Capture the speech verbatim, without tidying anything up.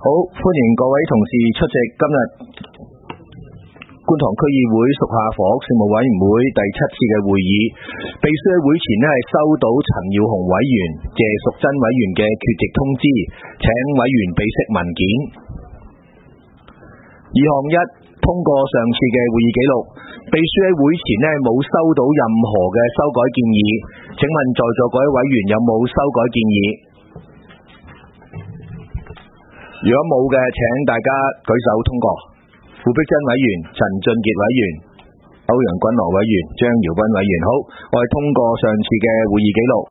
好，歡迎各位同事出席今日觀塘區議會屬下房屋事務委員會第七次嘅會議。秘書喺會前呢係收到陳耀雄委員、謝淑珍委員嘅缺席通知，請委員備悉文件。二項一，通過上次嘅會議記錄。秘書喺會前呢冇收到任何嘅修改建議，請問在座各位委員有冇修改建議？如果冇嘅，請大家舉手通過。傅碧珍委員、陳俊傑委員、歐陽君娥委員、張堯斌委員，好，我係通過上次嘅會議記錄。